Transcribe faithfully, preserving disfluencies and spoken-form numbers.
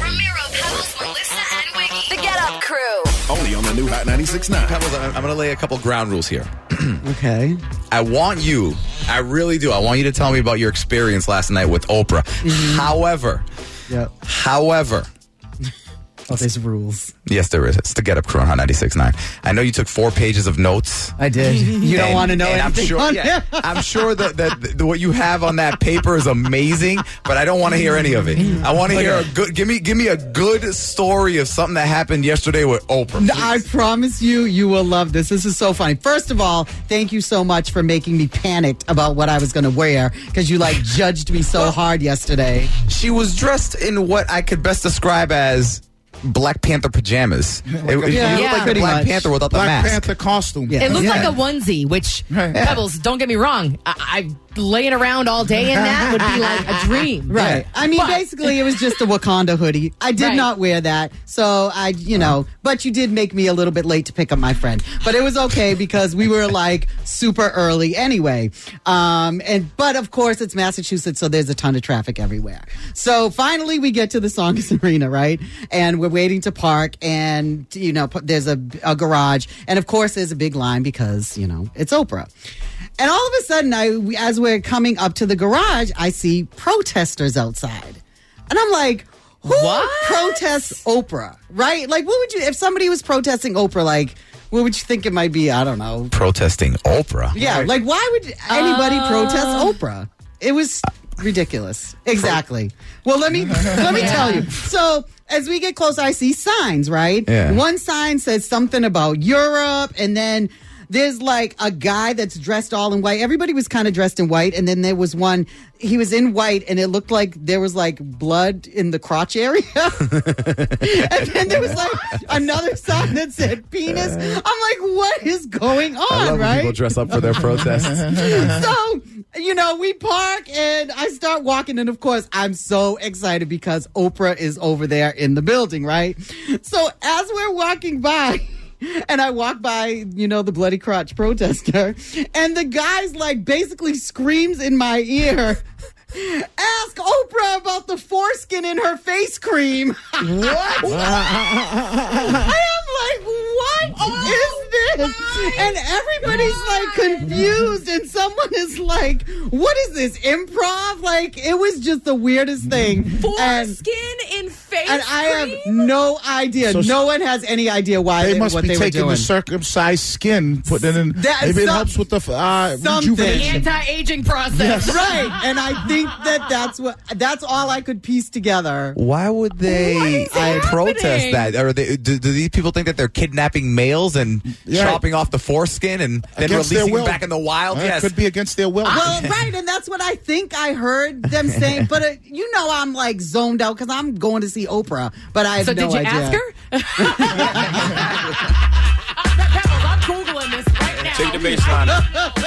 Ramiro, Pebbles, Melissa, and Wiggy. The Get Up Crew. Only on the new Hot ninety-six point nine. Pebbles, I'm, I'm going to lay a couple ground rules here. Okay. I want you, I really do, I want you to tell me about your experience last night with Oprah. Mm-hmm. However, Yep. however, Oh, there's rules. yes, there is. It's the Get Up Crew on Hot ninety-six point nine. I know you took four pages of notes. I did. You don't And- want to know and anything I'm sure, on yeah, it? I'm sure that, that, that what you have on that paper is amazing, but I don't want to hear any of it. I want to hear a good. Give me, give me a good story of something that happened yesterday with Oprah. No, I promise you, you will love this. This is so funny. First of all, thank you so much for making me panicked about what I was going to wear because you like judged me so hard yesterday. She was dressed in what I could best describe as Black Panther pajamas. It, it Yeah, looked yeah. like a Pretty Black much. Panther without the Black mask. Panther costume. Yeah. It looked Yeah. like a onesie, which, Pebbles, don't get me wrong, I, I laying around all day in that would be like a dream. Right. I mean, But- basically, it was just a Wakanda hoodie. I did Right. not wear that. So I, you know, but you did make me a little bit late to pick up my friend. But it was okay because we were like super early anyway. Um, and, but of course, it's Massachusetts, so there's a ton of traffic everywhere. So finally, we get to the Songus Arena, right? And we're waiting to park, and, you know, there's a, a garage. And of course, there's a big line because, you know, it's Oprah. And all of a sudden, I, as we're coming up to the garage, I see protesters outside. And I'm like, who What? protests Oprah? Right? Like, what would you, if somebody was protesting Oprah, like, what would you think it might be? I don't know. Protesting Oprah. Yeah, like, why would anybody Uh. protest Oprah? It was ridiculous. Exactly. Well, let me let me tell you. So, as we get closer, I see signs, right? Yeah. One sign says something about Europe, and then there's like a guy that's dressed all in white. Everybody was kind of dressed in white, and then there was one, he was in white, and it looked like there was like blood in the crotch area. And then there was like another sign that said penis. I'm like, what is going on, I love when right? people dress up for their protests. So, you know, we park and I start walking. And of course, I'm so excited because Oprah is over there in the building, right? So as we're walking by, and I walk by, you know, the bloody crotch protester, and the guy's like basically screams in my ear, ask Oprah about the foreskin in her face cream. What? I am like, what is this? And everybody's like confused, and someone is like, what is this, improv? Like, it was just the weirdest thing. And, Foreskin in face and I have cream? no idea. So no one has any idea why They they, must what be they were taking doing. the circumcised skin, putting it in. That- maybe it some- helps with the uh, something. rejuvenation. Anti-aging process. Right, and I think that that's what that's all I could piece together. Why would they What is uh, protest happening? that? Or they, do, do these people think that they're kidnapping males and Yeah. chopping off the foreskin and then Against their releasing them will. back in the wild? Uh, Yes. Could be against their will. Well, right, and that's what I think I heard them saying. But uh, you know, I'm like zoned out because I'm going to see Oprah. But I have So no did you idea. ask her? Pebbles, I'm Googling this right now. Take the baseline.